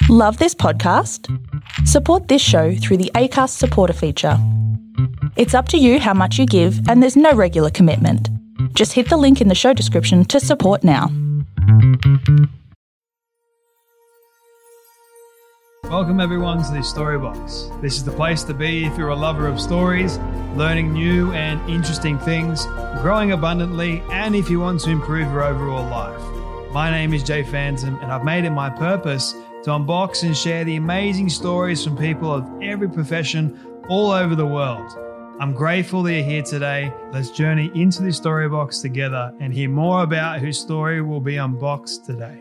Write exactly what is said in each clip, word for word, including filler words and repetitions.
Love this podcast? Support this show through the Acast supporter feature. It's up to you how much you give, and there's no regular commitment. Just hit the link in the show description to support now. Welcome everyone to the Storybox. This is the place to be if you're a lover of stories, learning new and interesting things, growing abundantly, and if you want to improve your overall life. My name is Jay Phantom, and I've made it my purpose to unbox and share the amazing stories from people of every profession all over the world. I'm grateful that you're here today. Let's journey into the Storybox together and hear more about whose story will be unboxed today.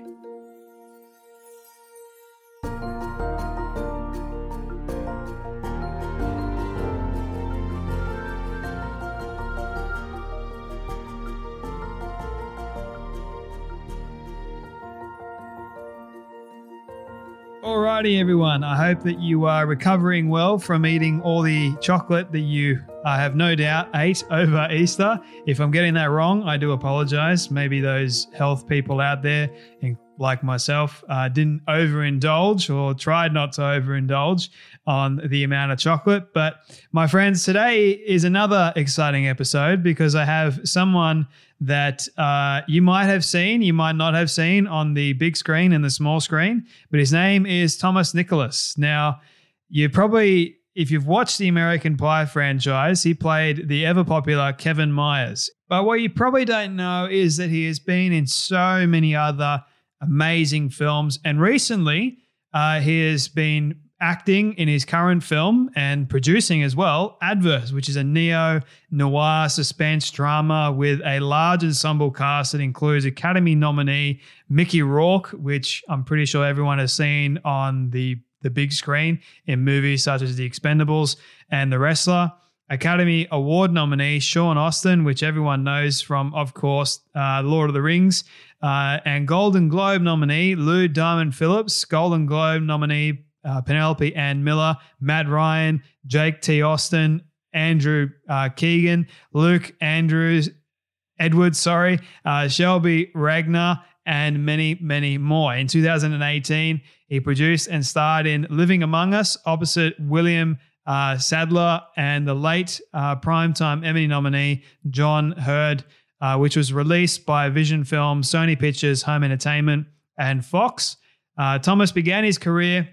Alrighty, everyone. I hope that you are recovering well from eating all the chocolate that you, I have no doubt, ate over Easter. If I'm getting that wrong, I do apologize. Maybe those health people out there, like myself, uh, didn't overindulge or tried not to overindulge on the amount of chocolate. But my friends, today is another exciting episode because I have someone that uh, you might have seen, you might not have seen on the big screen and the small screen, but his name is Thomas Nicholas. Now, you probably, if you've watched the American Pie franchise, he played the ever-popular Kevin Myers. But what you probably don't know is that he has been in so many other amazing films, and recently uh, he has been acting in his current film and producing as well, Adverse, which is a neo-noir suspense drama with a large ensemble cast that includes Academy nominee Mickey Rourke, which I'm pretty sure everyone has seen on the, the big screen in movies such as The Expendables and The Wrestler. Academy Award nominee Sean Astin, which everyone knows from, of course, uh, Lord of the Rings, uh, and Golden Globe nominee Lou Diamond Phillips, Golden Globe nominee Uh, Penelope Ann Miller, Matt Ryan, Jake T. Austin, Andrew uh, Keegan, Luke Andrews, Edwards, sorry, uh, Shelby Ragnar, and many, many more. In two thousand eighteen, he produced and starred in Living Among Us opposite William uh, Sadler and the late uh, primetime Emmy nominee John Hurd, uh, which was released by Vision Films, Sony Pictures, Home Entertainment, and Fox. Uh, Thomas began his career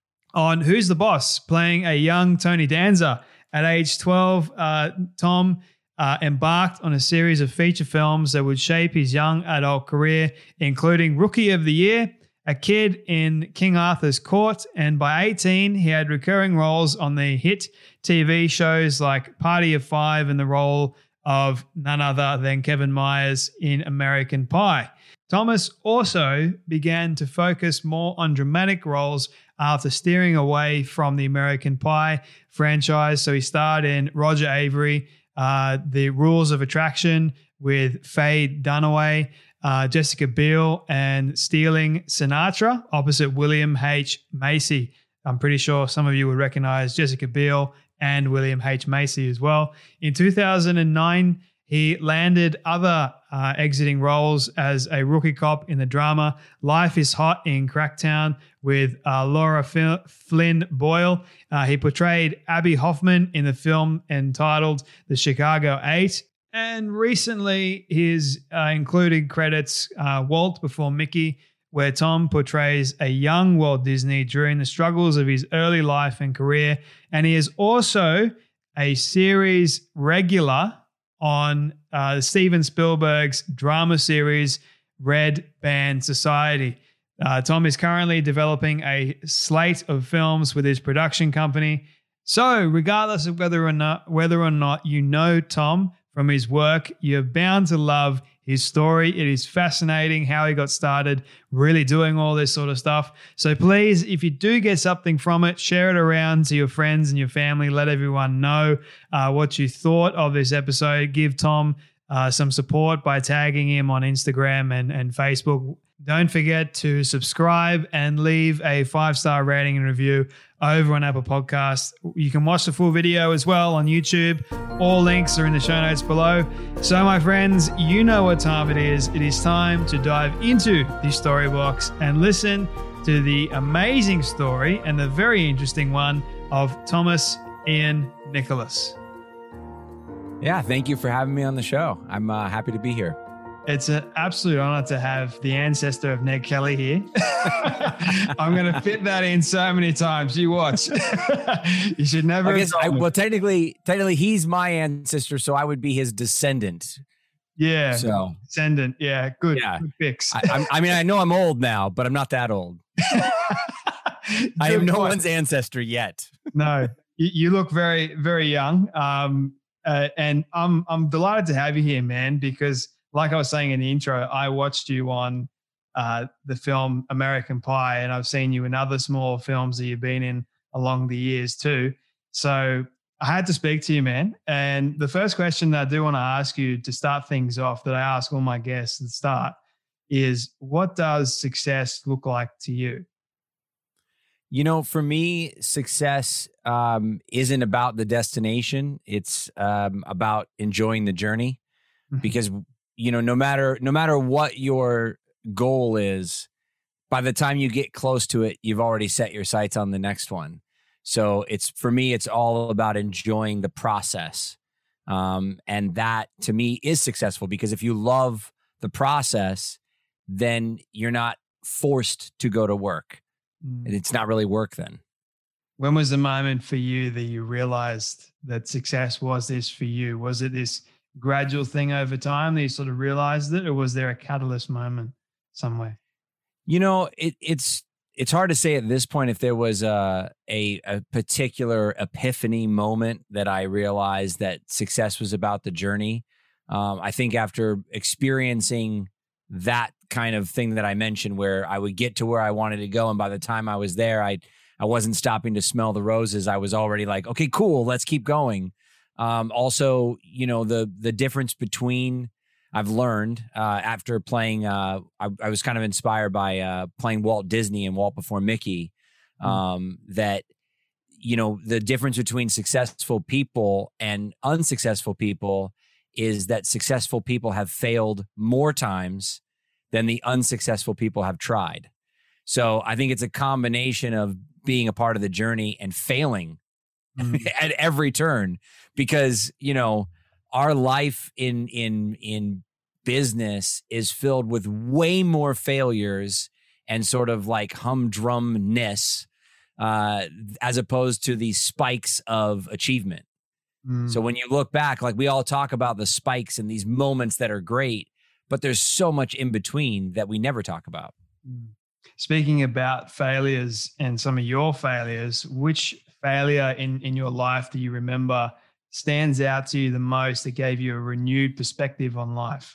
on Who's the Boss, playing a young Tony Danza. At age twelve, uh, Tom uh, embarked on a series of feature films that would shape his young adult career, including Rookie of the Year, A Kid in King Arthur's Court, and by eighteen, he had recurring roles on the hit T V shows like Party of Five and the role of none other than Kevin Myers in American Pie. Thomas also began to focus more on dramatic roles after steering away from the American Pie franchise. So he starred in Roger Avery, uh, The Rules of Attraction with Faye Dunaway, uh, Jessica Biel, and Stealing Sinatra opposite William H. Macy. I'm pretty sure some of you would recognize Jessica Biel and William H. Macy as well. In two thousand nine, he landed other uh, exiting roles as a rookie cop in the drama Life is Hot in Cracktown with uh, Laura F- Flynn Boyle. Uh, he portrayed Abby Hoffman in the film entitled The Chicago Eight. And recently, his uh, included credits uh, Walt Before Mickey, where Tom portrays a young Walt Disney during the struggles of his early life and career. And he is also a series regular on uh, Steven Spielberg's drama series, Red Band Society. Uh, Tom is currently developing a slate of films with his production company. So regardless of whether or not, whether or not you know Tom from his work, you're bound to love his story. It is fascinating how he got started really doing all this sort of stuff. So please, if you do get something from it, share it around to your friends and your family. Let everyone know uh, what you thought of this episode. Give Tom uh, some support by tagging him on Instagram and, and Facebook. Don't forget to subscribe and leave a five-star rating and review over on Apple Podcasts. You can watch the full video as well on YouTube. All links are in the show notes below. So, my friends, you know what time it is. It is time to dive into the Storybox and listen to the amazing story and the very interesting one of Thomas Ian Nicholas. Yeah, thank you for having me on the show. I'm uh, happy to be here. It's an absolute honor to have the ancestor of Ned Kelly here. I'm going to fit that in so many times. You watch. You should never. I guess I, well, technically, technically, he's my ancestor, so I would be his descendant. Yeah. So descendant. Yeah. Good. Yeah. Good fix. I, I'm, I mean, I know I'm old now, but I'm not that old. I am no point. one's ancestor yet. No, you, you look very, very young. Um, uh, and I'm, I'm delighted to have you here, man, because like I was saying in the intro, I watched you on uh, the film American Pie, and I've seen you in other small films that you've been in along the years too. So I had to speak to you, man. And the first question that I do want to ask you to start things off, that I ask all my guests at the start, is what does success look like to you? You know, for me, success um, isn't about the destination. It's um, about enjoying the journey, mm-hmm. because, you know, no matter no matter what your goal is, by the time you get close to it, you've already set your sights on the next one. So it's, for me, it's all about enjoying the process. Um, and that to me is successful, because if you love the process, then you're not forced to go to work. And it's not really work then. When was the moment for you that you realized that success was this for you? Was it this gradual thing over time that you sort of realized it, or was there a catalyst moment somewhere? You know, it, it's it's hard to say at this point if there was a, a a particular epiphany moment that I realized that success was about the journey. Um, I think after experiencing that kind of thing that I mentioned, where I would get to where I wanted to go, and by the time I was there, I I wasn't stopping to smell the roses. I was already like, okay, cool, let's keep going. Um, also, you know, the the difference between, I've learned uh, after playing, uh, I, I was kind of inspired by uh, playing Walt Disney and Walt Before Mickey, um, mm-hmm. that, you know, the difference between successful people and unsuccessful people is that successful people have failed more times than the unsuccessful people have tried. So I think it's a combination of being a part of the journey and failing mm. at every turn, because, you know, our life in in in business is filled with way more failures and sort of like humdrumness uh, as opposed to the spikes of achievement. Mm. So when you look back, like we all talk about the spikes and these moments that are great, but there's so much in between that we never talk about. Speaking about failures and some of your failures, which failure in, in your life do you remember stands out to you the most that gave you a renewed perspective on life?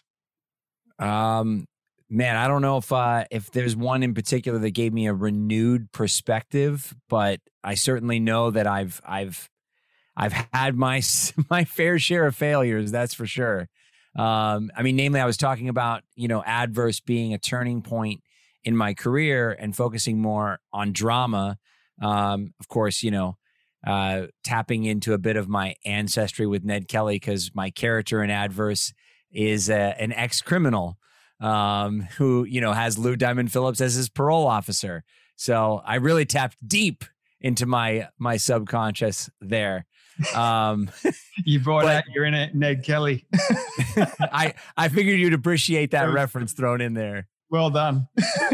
Um, man, I don't know if uh, if there's one in particular that gave me a renewed perspective, but I certainly know that I've I've I've had my my fair share of failures. That's for sure. Um, I mean, namely, I was talking about, you know, Adverse being a turning point in my career and focusing more on drama. Um, of course, you know, uh, tapping into a bit of my ancestry with Ned Kelly, because my character in Adverse is a, an ex-criminal um, who, you know, has Lou Diamond Phillips as his parole officer. So I really tapped deep into my my subconscious there. Um, you brought but, out your inner Ned Kelly. I, I figured you'd appreciate that was, reference thrown in there. Well done.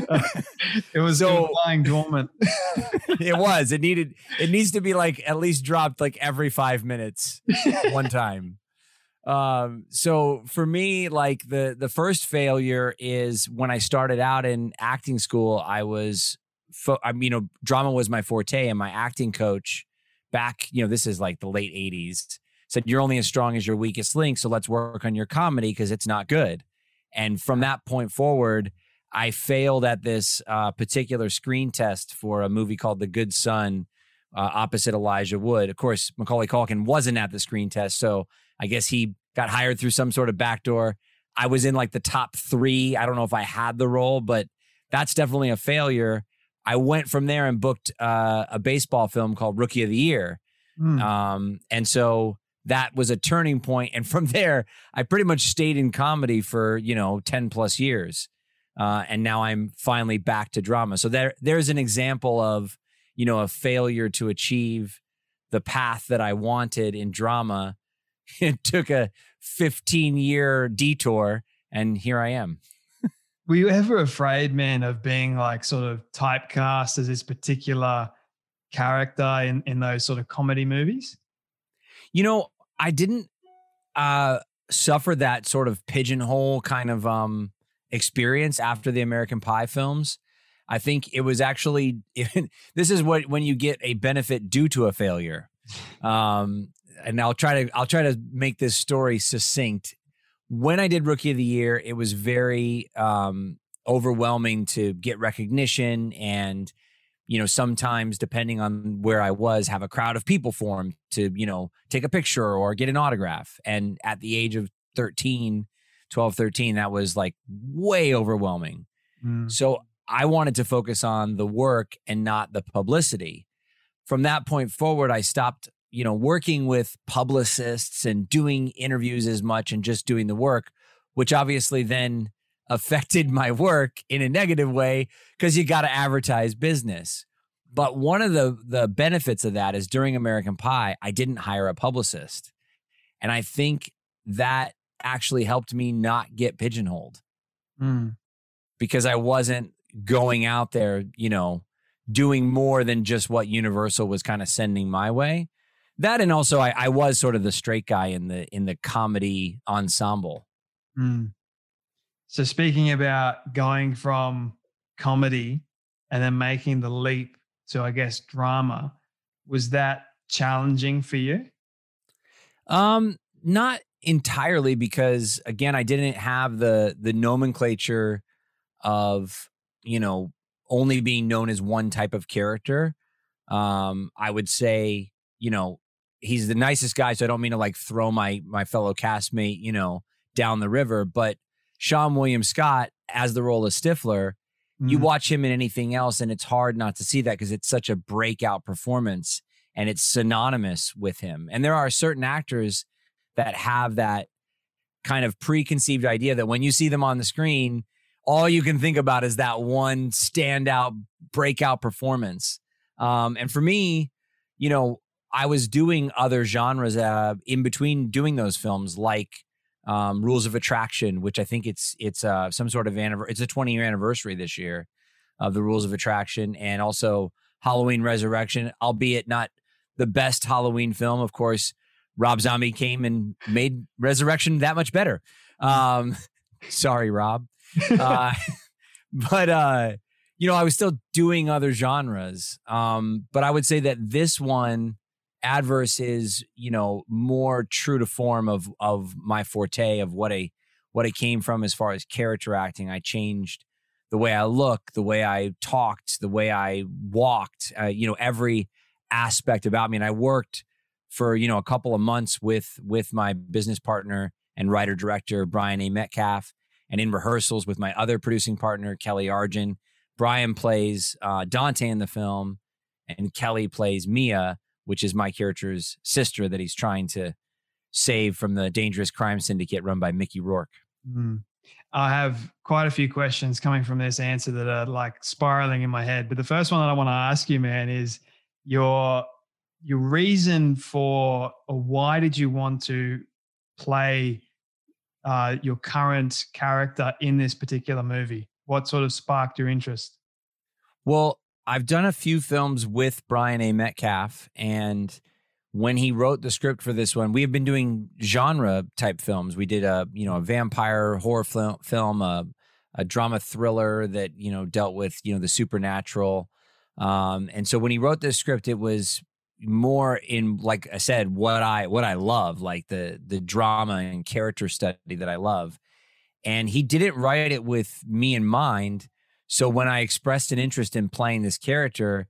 It was so lying dormant. It was. It needed. It needs to be like at least dropped like every five minutes, one time. Um. So for me, like the the first failure is when I started out in acting school. I was, fo- I mean, you know, drama was my forte, and my acting coach back, you know, this is like the late eighties, said, you're only as strong as your weakest link. So let's work on your comedy because it's not good. And from that point forward, I failed at this uh, particular screen test for a movie called The Good Son, uh, opposite Elijah Wood. Of course, Macaulay Culkin wasn't at the screen test, so I guess he got hired through some sort of backdoor. I was in like the top three. I don't know if I had the role, but that's definitely a failure. I went from there and booked uh, a baseball film called Rookie of the Year. Mm. Um, and so that was a turning point. And from there, I pretty much stayed in comedy for, you know, ten plus years. Uh, and now I'm finally back to drama. So there, there's an example of, you know, a failure to achieve the path that I wanted in drama. It took a fifteen year detour, and here I am. Were you ever afraid, man, of being like sort of typecast as this particular character in, in those sort of comedy movies? You know, I didn't uh, suffer that sort of pigeonhole kind of um, experience after the American Pie films. I think it was actually, this is what, when you get a benefit due to a failure. Um, and I'll try to, I'll try to make this story succinct. When I did Rookie of the Year, it was very um, overwhelming to get recognition and, you know, sometimes depending on where I was, have a crowd of people form to, you know, take a picture or get an autograph. And at the age of thirteen, twelve, thirteen, that was like way overwhelming. Mm. So I wanted to focus on the work and not the publicity. From that point forward, I stopped, you know, working with publicists and doing interviews as much and just doing the work, which obviously then affected my work in a negative way because you got to advertise business. But one of the the benefits of that is during American Pie, I didn't hire a publicist. And I think that actually helped me not get pigeonholed mm. because I wasn't going out there, you know, doing more than just what Universal was kind of sending my way. That, and also I, I was sort of the straight guy in the in the comedy ensemble. Mm. So speaking about going from comedy and then making the leap to, I guess, drama, was that challenging for you? Um, not entirely, because again, I didn't have the the nomenclature of, you know, only being known as one type of character. Um, I would say, you know, he's the nicest guy, so I don't mean to like throw my my fellow castmate, you know, down the river, but Seann William Scott as the role of Stifler, mm. you watch him in anything else and it's hard not to see that because it's such a breakout performance and it's synonymous with him. And there are certain actors that have that kind of preconceived idea that when you see them on the screen, all you can think about is that one standout breakout performance. Um, and for me, you know, I was doing other genres uh, in between doing those films, like um, Rules of Attraction, which I think it's it's uh, some sort of anniversary. It's a twenty year anniversary this year of the Rules of Attraction, and also Halloween Resurrection, albeit not the best Halloween film. Of course, Rob Zombie came and made Resurrection that much better. Um, sorry, Rob. uh, but, uh, you know, I was still doing other genres. Um, but I would say that this one, Adverse, is, you know, more true to form of, of my forte, of what I, what I came from as far as character acting. I changed the way I look, the way I talked, the way I walked, uh, you know, every aspect about me. And I worked for, you know, a couple of months with, with my business partner and writer director, Brian A. Metcalf, and in rehearsals with my other producing partner, Kelly Arjun. Brian plays uh, Dante in the film, and Kelly plays Mia, which is my character's sister that he's trying to save from the dangerous crime syndicate run by Mickey Rourke. Mm. I have quite a few questions coming from this answer that are like spiraling in my head. But the first one that I want to ask you, man, is your your reason for, or why did you want to play uh, your current character in this particular movie? What sort of sparked your interest? Well, I've done a few films with Brian A. Metcalf, and when he wrote the script for this one, we have been doing genre type films. We did a, you know, a vampire horror film, film a, a drama thriller that, you know, dealt with, you know, the supernatural. Um, and so when he wrote this script, it was more in, like I said, what I, what I love, like the, the drama and character study that I love. And he didn't write it with me in mind. So when I expressed an interest in playing this character,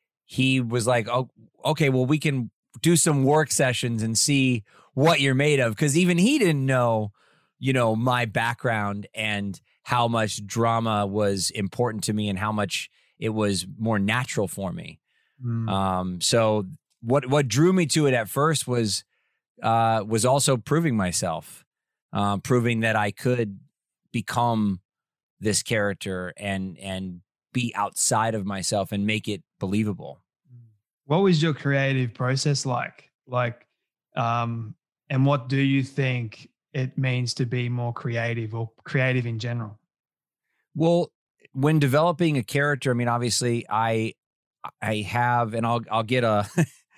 he was like, oh, okay, well, we can do some work sessions and see what you're made of. Because even he didn't know, you know, my background and how much drama was important to me and how much it was more natural for me. Mm. Um, so what what drew me to it at first was uh, was also proving myself, uh, proving that I could become this character and and be outside of myself and make it believable. What was your creative process like? Like, um, and what do you think it means to be more creative or creative in general? Well, when developing a character, I mean, obviously, I I have, and I'll I'll get a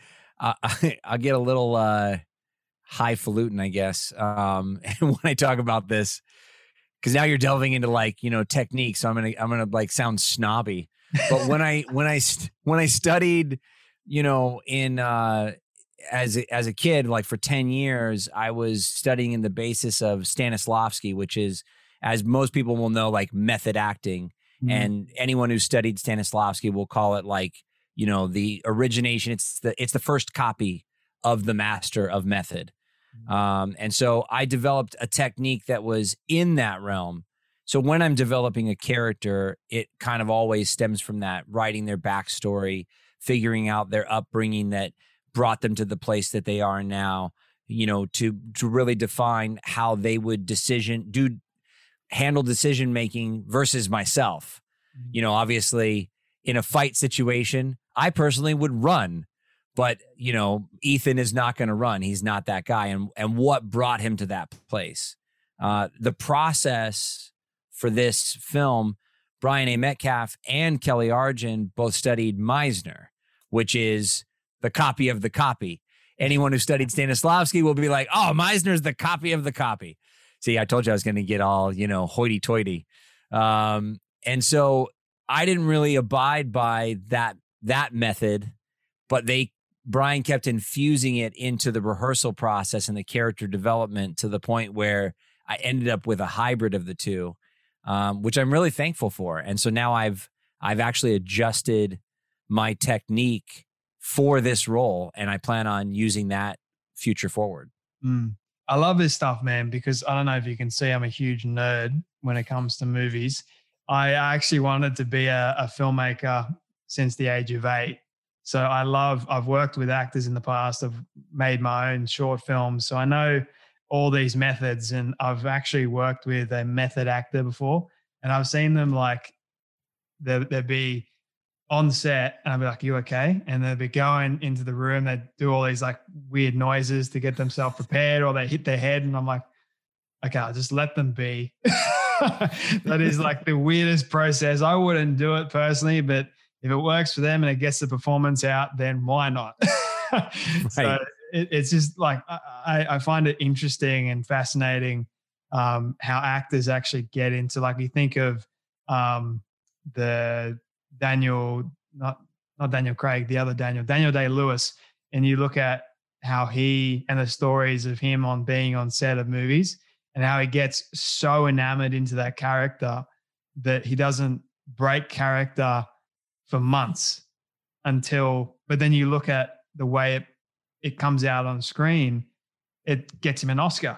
I'll get a little uh, highfalutin, I guess, um, when I talk about this, because now you're delving into like you know techniques. So I'm gonna I'm gonna like sound snobby, but when I when I when I studied, you know, in uh, as a, as a kid, like for ten years, I was studying in the basis of Stanislavski, which is, as most people will know, like method acting. Mm. And anyone who studied Stanislavski will call it like, you know, the origination. It's the it's the first copy of the master of method. Mm. Um, and so I developed a technique that was in that realm. So when I'm developing a character, it kind of always stems from that, writing their backstory, figuring out their upbringing that brought them to the place that they are now, you know, to to really define how they would decision do handle decision making versus myself. Mm-hmm. You know, obviously in a fight situation, I personally would run, but you know, Ethan is not going to run. He's not that guy. And and what brought him to that place? Uh, the process for this film, Brian A. Metcalf and Kelly Arjun both studied Meisner, which is the copy of the copy. Anyone who studied Stanislavski will be like, oh, Meisner's the copy of the copy. See, I told you I was going to get all, you know, hoity-toity. Um, and so I didn't really abide by that that method, but they Brian kept infusing it into the rehearsal process and the character development to the point where I ended up with a hybrid of the two, um, which I'm really thankful for. And so now I've I've actually adjusted my technique for this role, and I plan on using that future forward. Mm. I love this stuff, man, because I don't know if you can see I'm a huge nerd when it comes to movies. I actually wanted to be a, a filmmaker since the age of eight. So I love, I've worked with actors in the past. I've made my own short films. So I know all these methods, and I've actually worked with a method actor before, and I've seen them like, there there'd be on set and I'd be like, you okay? And they'd be going into the room. They'd do all these like weird noises to get themselves prepared, or they hit their head. And I'm like, okay, I'll just let them be. That is like the weirdest process. I wouldn't do it personally, but if it works for them and it gets the performance out, then why not? Right. So it, it's just like, I, I find it interesting and fascinating um, how actors actually get into, like, you think of um, the Daniel, not, not Daniel Craig, the other Daniel, Daniel Day-Lewis, and you look at how he and the stories of him on being on set of movies and how he gets so enamored into that character that he doesn't break character for months until, but then you look at the way it, it comes out on screen, it gets him an Oscar.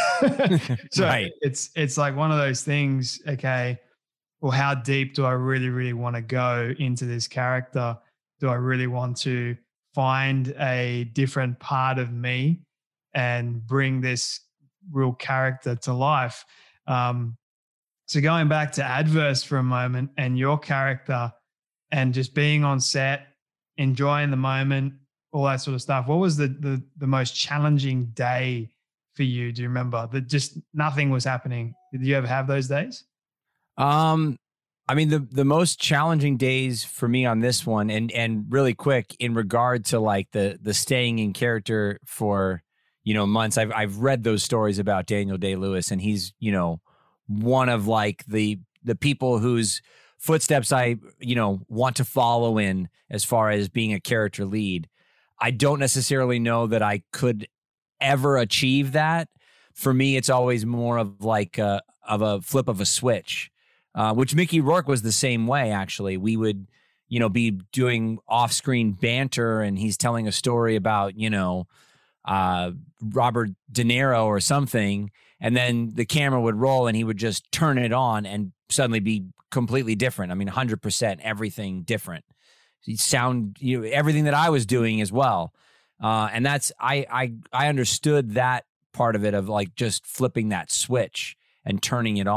So right. it's, it's like one of those things, okay, well, how deep do I really, really want to go into this character? Do I really want to find a different part of me and bring this real character to life? Um, so going back to Adverse for a moment and your character and just being on set, enjoying the moment, all that sort of stuff. What was the the, the most challenging day for you? Do you remember that just nothing was happening? Did you ever have those days? Um, I mean, the, the most challenging days for me on this one, and, and really quick in regard to like the, the staying in character for, you know, months. I've, I've read those stories about Daniel Day-Lewis, and he's, you know, one of like the, the people whose footsteps I, you know, want to follow in as far as being a character lead. I don't necessarily know that I could ever achieve that. For me, it's always more of like a, of a flip of a switch. Uh, which Mickey Rourke was the same way, actually. We would, you know, be doing off-screen banter, and he's telling a story about, you know, uh, Robert De Niro or something, and then the camera would roll, and he would just turn it on and suddenly be completely different. I mean, one hundred percent everything different. He'd sound, you know, everything that I was doing as well. Uh, and that's, I, I, I understood that part of it, of like just flipping that switch and turning it on.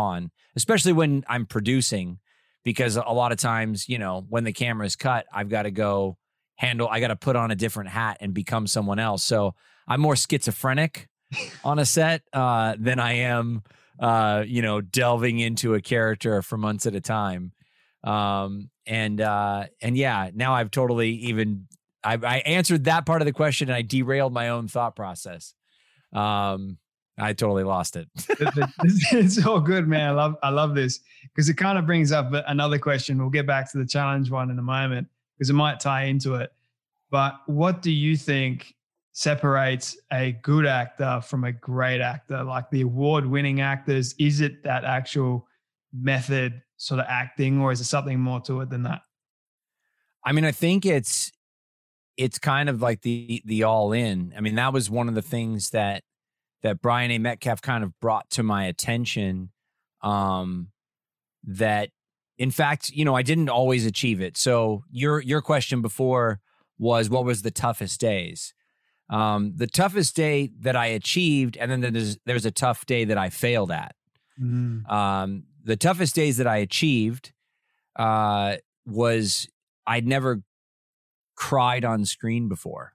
especially when I'm producing, because a lot of times, you know, when the camera's cut, I've got to go handle, I got to put on a different hat and become someone else. So I'm more schizophrenic on a set uh, than I am, uh, you know, delving into a character for months at a time. Um, and, uh, and yeah, now I've totally even, I, I answered that part of the question and I derailed my own thought process. Um, I totally lost it. It's all good, man. I love, I love this because it kind of brings up another question. We'll get back to the challenge one in a moment because it might tie into it. But what do you think separates a good actor from a great actor? Like the award-winning actors, is it that actual method sort of acting, or is it something more to it than that? I mean, I think it's it's kind of like the the all in. I mean, that was one of the things that that Brian A. Metcalf kind of brought to my attention. Um, that, in fact, you know, I didn't always achieve it. So your your question before was, what was the toughest days? Um, the toughest day that I achieved, and then there's there's a tough day that I failed at. Mm. Um, the toughest days that I achieved uh, was I'd never cried on screen before.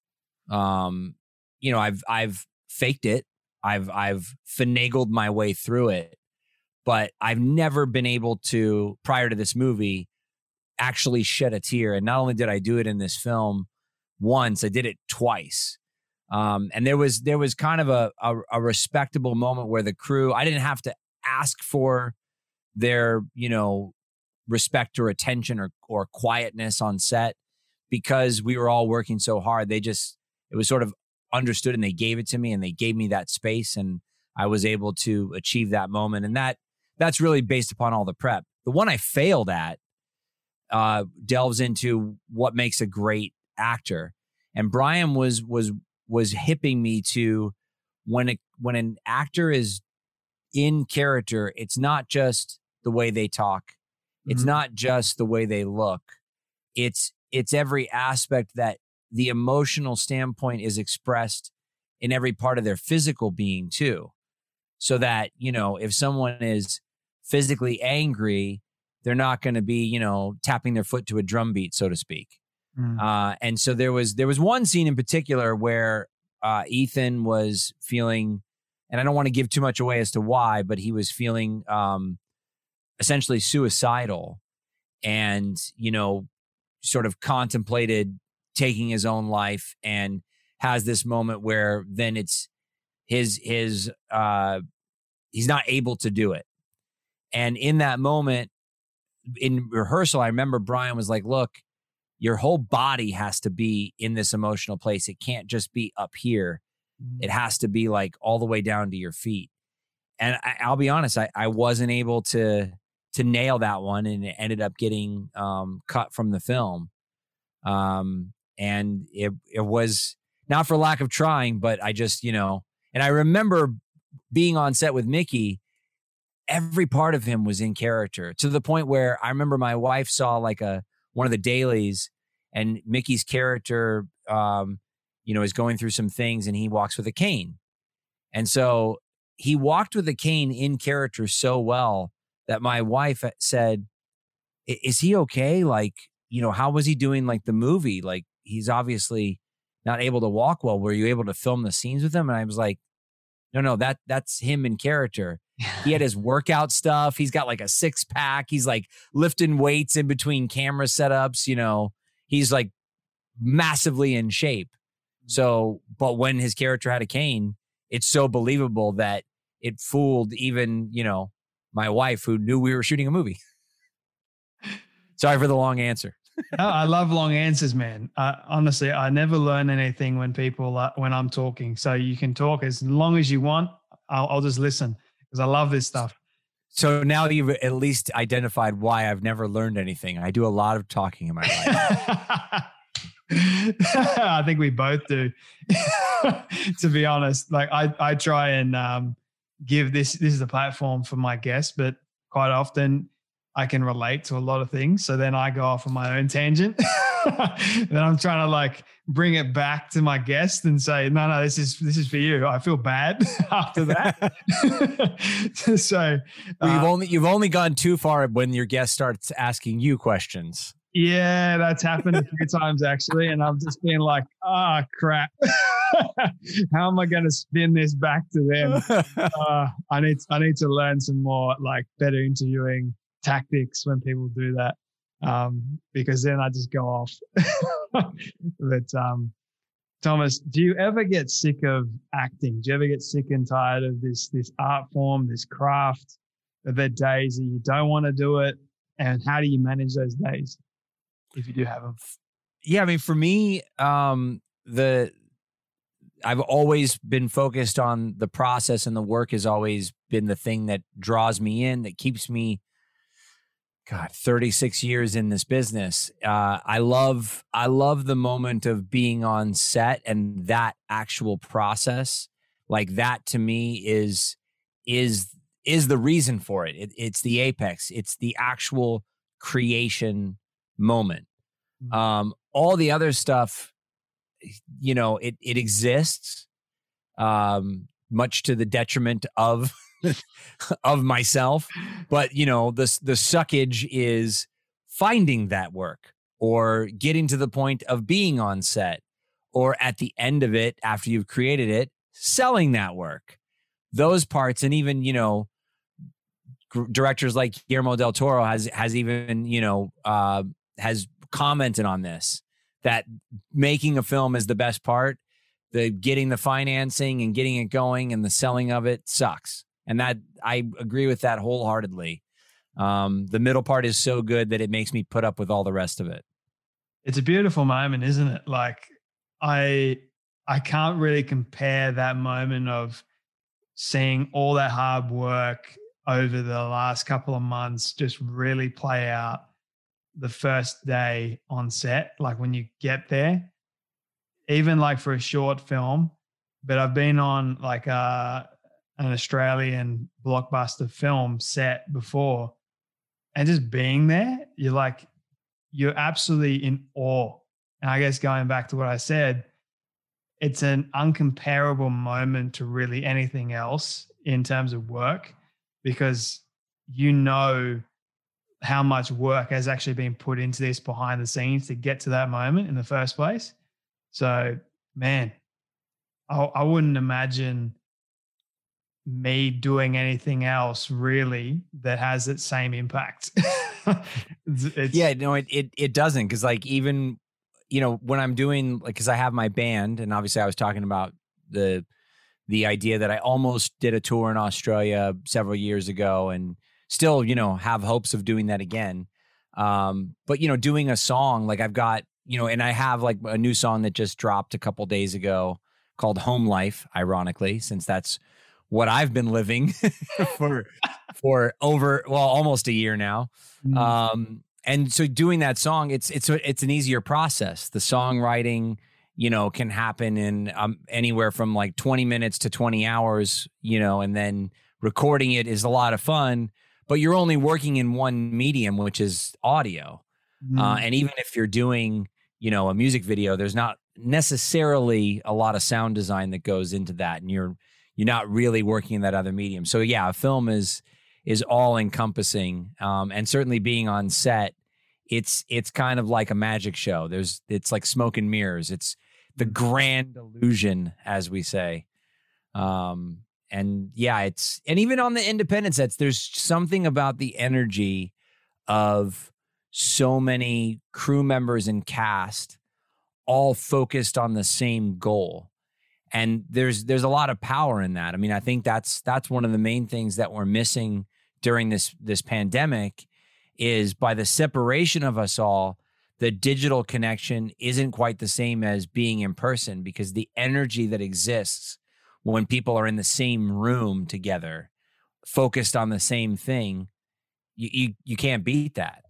Um, you know, I've I've faked it. I've I've finagled my way through it, but I've never been able to, prior to this movie, actually shed a tear. And not only did I do it in this film once, I did it twice. Um, and there was there was kind of a, a a respectable moment where the crew, I didn't have to ask for their, you know, respect or attention or or quietness on set, because we were all working so hard. They just, it was sort of understood, and they gave it to me, and they gave me that space, and I was able to achieve that moment. And that that's really based upon all the prep. The one I failed at uh, delves into what makes a great actor. And Brian was was was hipping me to, when it when an actor is in character, it's not just the way they talk, it's mm-hmm. not just the way they look, it's it's every aspect that the emotional standpoint is expressed in every part of their physical being too. So that, you know, if someone is physically angry, they're not going to be, you know, tapping their foot to a drum beat, so to speak. Mm. Uh, and so there was there was one scene in particular where uh, Ethan was feeling, and I don't want to give too much away as to why, but he was feeling um, essentially suicidal, and, you know, sort of contemplated taking his own life, and has this moment where then it's his his uh, he's not able to do it. And in that moment, in rehearsal, I remember Brian was like, look, your whole body has to be in this emotional place. It can't just be up here. It has to be like all the way down to your feet. And I, I'll be honest, I, I wasn't able to to nail that one, and it ended up getting um, cut from the film. Um, and it it was not for lack of trying, but I just, you know, and I remember being on set with Mickey. Every part of him was in character, to the point where I remember my wife saw like a one of the dailies, and Mickey's character, um, you know, is going through some things, and he walks with a cane. And so he walked with a cane in character so well that my wife said, is he okay? Like, you know, how was he doing like the movie? Like, he's obviously not able to walk well. Were you able to film the scenes with him? And I was like, no, no, that that's him in character. He had his workout stuff. He's got like a six pack. He's like lifting weights in between camera setups. You know, he's like massively in shape. So, but when his character had a cane, it's so believable that it fooled even, you know, my wife, who knew we were shooting a movie. Sorry for the long answer. No, I love long answers, man. Uh, honestly, I never learn anything when people, uh, when I'm talking. So you can talk as long as you want. I'll, I'll just listen, because I love this stuff. So now you've at least identified why I've never learned anything. I do a lot of talking in my life. I think we both do, to be honest. Like I, I try and um, give this, this is a platform for my guests, but quite often I can relate to a lot of things. So then I go off on my own tangent. Then I'm trying to like bring it back to my guest and say, no, no, this is this is for you. I feel bad after that. so well, you've uh, only you've only gone too far when your guest starts asking you questions. Yeah, that's happened a few times actually, and I've just been like, ah, oh, crap. How am I going to spin this back to them? Uh, I need I need to learn some more like better interviewing tactics when people do that, um, because then I just go off. But um, Thomas, do you ever get sick of acting? Do you ever get sick and tired of this this art form, this craft? Are there days that you don't want to do it, and how do you manage those days if you do have them? Yeah, I mean, for me, um, the I've always been focused on the process, and the work has always been the thing that draws me in, that keeps me, God, thirty-six years in this business. Uh, I love, I love the moment of being on set and that actual process. Like that to me is, is, is the reason for it. it it's the apex. It's the actual creation moment. Um, all the other stuff, you know, it, it exists, um, much to the detriment of, of myself. But, you know, the, the suckage is finding that work or getting to the point of being on set, or at the end of it, after you've created it, selling that work, those parts. And even, you know, g- directors like Guillermo del Toro has, has even, you know, uh, has commented on this, that making a film is the best part. The getting the financing and getting it going and the selling of it sucks. And that I agree with that wholeheartedly. Um, the middle part is so good that it makes me put up with all the rest of it. It's a beautiful moment, isn't it? Like I, I can't really compare that moment of seeing all that hard work over the last couple of months just really play out the first day on set, like when you get there, even like for a short film. But I've been on like a, an Australian blockbuster film set before, and just being there, you're like, you're absolutely in awe. And I guess going back to what I said, it's an uncomparable moment to really anything else in terms of work, because you know how much work has actually been put into this behind the scenes to get to that moment in the first place. So, man, I, I wouldn't imagine me doing anything else really that has that same impact. it's, it's, yeah, no, it it, it doesn't. Cause like even, you know, when I'm doing like, cause I have my band, and obviously I was talking about the, the idea that I almost did a tour in Australia several years ago, and still, you know, have hopes of doing that again. Um, but, you know, doing a song, like I've got, you know, and I have like a new song that just dropped a couple days ago called Home Life, ironically, since that's what I've been living for, for over, well, almost a year now. Mm. Um, and so doing that song, it's, it's, it's an easier process. The songwriting, you know, can happen in um, anywhere from like twenty minutes to twenty hours, you know, and then recording it is a lot of fun. But you're only working in one medium, which is audio. Mm. Uh, and even if you're doing, you know, a music video, there's not necessarily a lot of sound design that goes into that. And you're, you're not really working in that other medium. So yeah, a film is, is all encompassing. Um, and certainly being on set, it's, it's kind of like a magic show. There's, it's like smoke and mirrors. It's the grand illusion, as we say. Um, And yeah, it's, and even on the independent sets, there's something about the energy of so many crew members and cast all focused on the same goal. And there's, there's a lot of power in that. I mean, I think that's, that's one of the main things that we're missing during this, this pandemic, is by the separation of us all, the digital connection isn't quite the same as being in person, because the energy that exists when people are in the same room together, focused on the same thing, you, you, you can't beat that.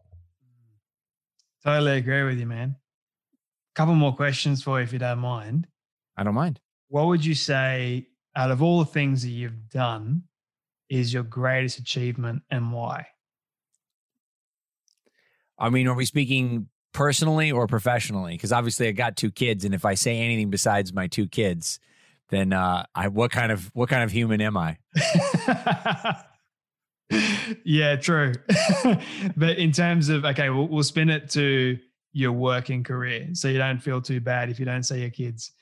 Totally agree with you, man. Couple more questions for you, if you don't mind. I don't mind. What would you say, out of all the things that you've done, is your greatest achievement, and why? I mean, are we speaking personally or professionally? Because obviously I got two kids, and if I say anything besides my two kids, then uh, I what kind of what kind of human am I? Yeah, true. But in terms of, okay, we'll, we'll spin it to your working career, so you don't feel too bad if you don't say your kids.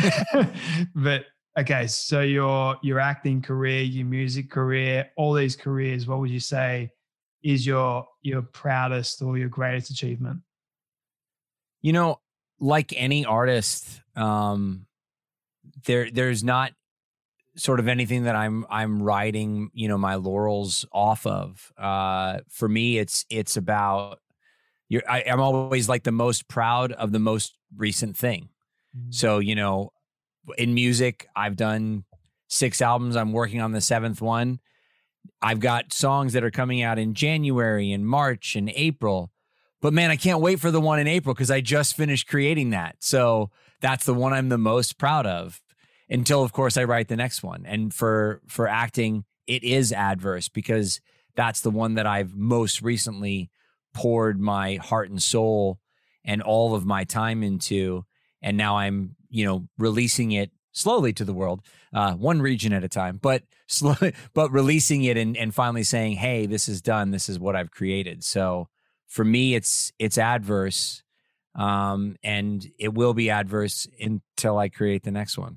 But okay, so your your acting career, your music career, all these careers, what would you say is your your proudest or your greatest achievement? You know, like any artist, um, there there's not sort of anything that I'm I'm riding, you know, my laurels off of. Uh, for me, it's it's about you're. I, I'm always like the most proud of the most recent thing. Mm-hmm. So you know, in music, I've done six albums. I'm working on the seventh one. I've got songs that are coming out in January and March and April. But man, I can't wait for the one in April because I just finished creating that. So that's the one I'm the most proud of until, of course, I write the next one. And for for acting, it is Adverse because that's the one that I've most recently poured my heart and soul and all of my time into. And now I'm, you know, releasing it slowly to the world, uh, one region at a time, but slowly, but releasing it and, and finally saying, hey, this is done. This is what I've created. So for me, it's it's Adverse, um, and it will be Adverse until I create the next one.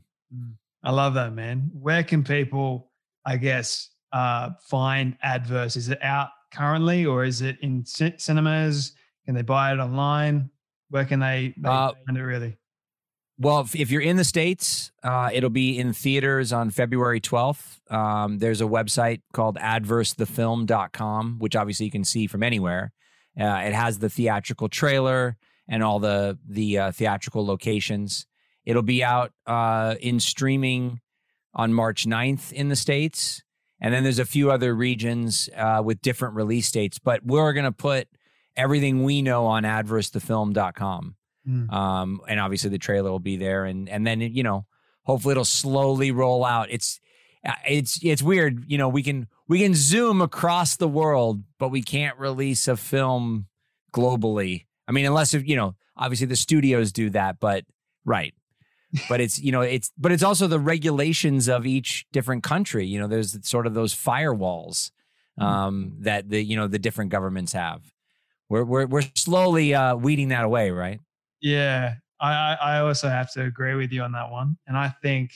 I love that, man. Where can people, I guess, uh, find Adverse? Is it out currently, or is it in c- cinemas? Can they buy it online? Where can they, they uh, find it really? Well, if, if you're in the States, uh, it'll be in theaters on February twelfth. Um, there's a website called adverse the film dot com, which obviously you can see from anywhere. Uh, it has the theatrical trailer and all the the uh, theatrical locations. It'll be out uh, in streaming on March ninth in the States. And then there's a few other regions uh, with different release dates. But we're going to put everything we know on adverse the film dot com. Mm. Um, and obviously the trailer will be there. And and then, you know, hopefully it'll slowly roll out. It's it's it's weird. You know, we can we can zoom across the world, but we can't release a film globally. I mean, unless, if, you know, obviously the studios do that, but right. But it's, you know, it's, but it's also the regulations of each different country. You know, there's sort of those firewalls um, that the, you know, the different governments have. We're, we're, we're slowly uh, weeding that away, right? Yeah. I, I also have to agree with you on that one. And I think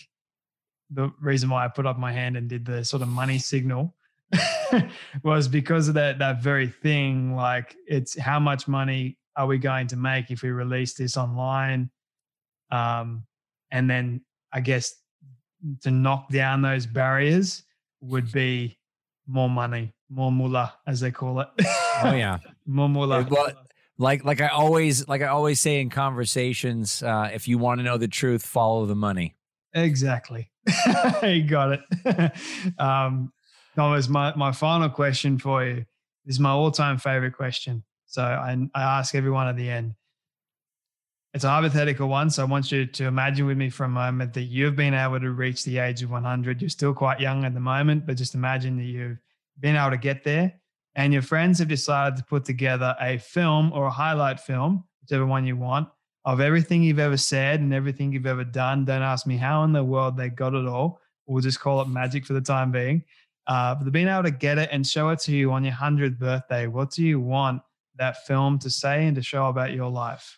the reason why I put up my hand and did the sort of money signal was because of that, that very thing. Like, it's how much money are we going to make if we release this online? Um, And then I guess to knock down those barriers would be more money, more mullah, as they call it. Oh yeah, more mullah. Well, like like I always like I always say in conversations, uh, if you want to know the truth, follow the money. Exactly. You got it. um, Thomas, my my final question for you. This is my all-time favorite question. So I, I ask everyone at the end. It's a hypothetical one, so I want you to imagine with me for a moment that you've been able to reach the age of one hundred. You're still quite young at the moment, but just imagine that you've been able to get there, and your friends have decided to put together a film or a highlight film, whichever one you want, of everything you've ever said and everything you've ever done. Don't ask me how in the world they got it all. We'll just call it magic for the time being. Uh, but being able to get it and show it to you on your hundredth birthday, what do you want that film to say and to show about your life?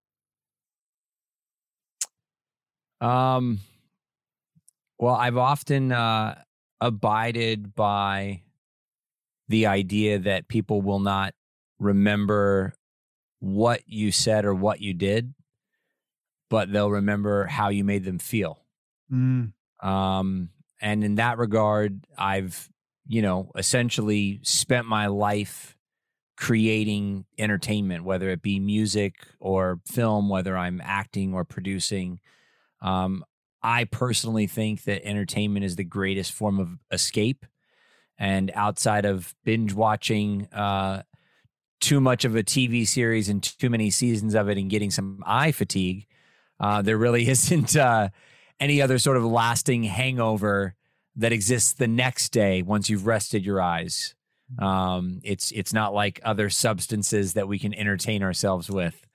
Um, well, I've often uh, abided by the idea that people will not remember what you said or what you did, but they'll remember how you made them feel. Mm. Um, and in that regard, I've, you know, essentially spent my life creating entertainment, whether it be music or film, whether I'm acting or producing. Um, I personally think that entertainment is the greatest form of escape, and outside of binge watching uh, too much of a T V series and too many seasons of it and getting some eye fatigue, uh, there really isn't uh, any other sort of lasting hangover that exists the next day once you've rested your eyes. Um, it's it's not like other substances that we can entertain ourselves with.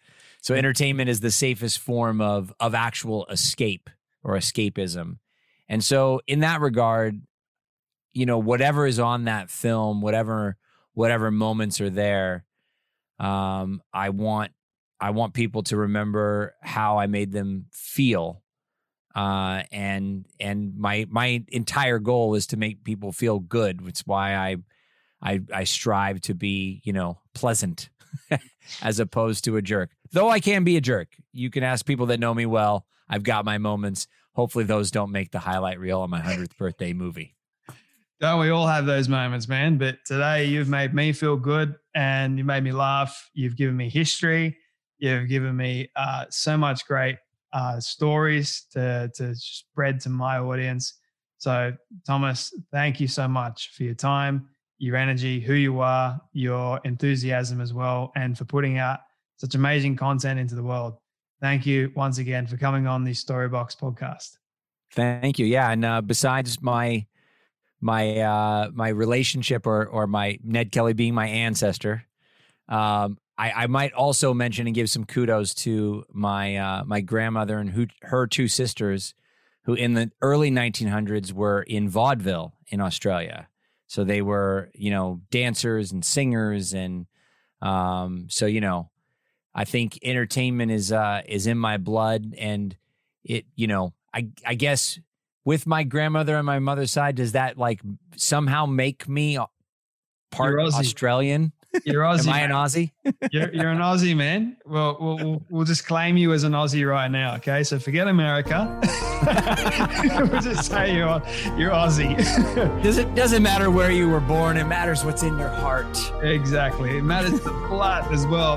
So entertainment is the safest form of of actual escape or escapism. And so in that regard, you know, whatever is on that film, whatever whatever moments are there, um, I want I want people to remember how I made them feel. Uh, and and my my entire goal is to make people feel good, which is why I I I strive to be, you know, pleasant as opposed to a jerk. Though I can be a jerk. You can ask people that know me well. I've got my moments. Hopefully those don't make the highlight reel on my hundredth birthday movie. Don't we all have those moments, man? But today you've made me feel good and you made me laugh. You've given me history. You've given me uh, so much great uh, stories to, to spread to my audience. So Thomas, thank you so much for your time, your energy, who you are, your enthusiasm as well, and for putting out such amazing content into the world. Thank you once again for coming on the Storybox podcast. Thank you. Yeah. And uh, besides my my uh, my relationship or or my Ned Kelly being my ancestor, um, I, I might also mention and give some kudos to my uh, my grandmother and who, her two sisters, who in the early nineteen hundreds were in vaudeville in Australia. So they were, you know, dancers and singers, and um, so you know, I think entertainment is uh, is in my blood, and it, you know, I I guess with my grandmother on my mother's side, does that like somehow make me part Australian? You're Aussie. Am I an Aussie? You're, you're an Aussie, man. Well, we'll, we'll, we'll just claim you as an Aussie right now, okay? So forget America. We'll just say you're, you're Aussie. Does it doesn't matter where you were born. It matters what's in your heart. Exactly. It matters the blood as well.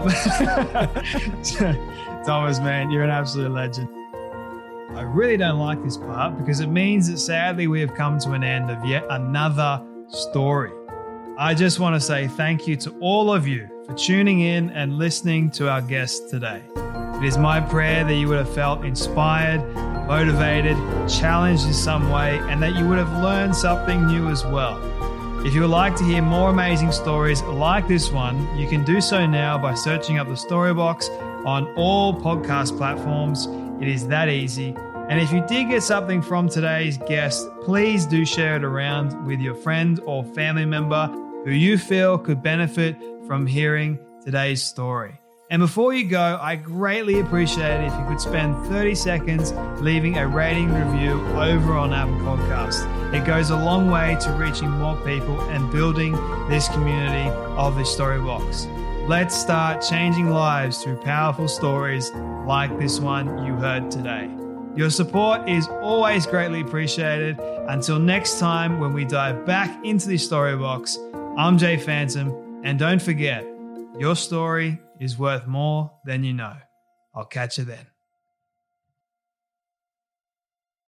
Thomas, man, you're an absolute legend. I really don't like this part because it means that sadly we have come to an end of yet another story. I just want to say thank you to all of you for tuning in and listening to our guests today. It is my prayer that you would have felt inspired, motivated, challenged in some way, and that you would have learned something new as well. If you would like to hear more amazing stories like this one, you can do so now by searching up the Storybox on all podcast platforms. It is that easy. And if you did get something from today's guest, please do share it around with your friend or family member who you feel could benefit from hearing today's story. And before you go, I greatly appreciate it if you could spend thirty seconds leaving a rating review over on Apple Podcasts. It goes a long way to reaching more people and building this community of the Storybox. Let's start changing lives through powerful stories like this one you heard today. Your support is always greatly appreciated. Until next time, when we dive back into the Storybox, I'm Jay Phantom, and don't forget, your story is worth more than you know. I'll catch you then.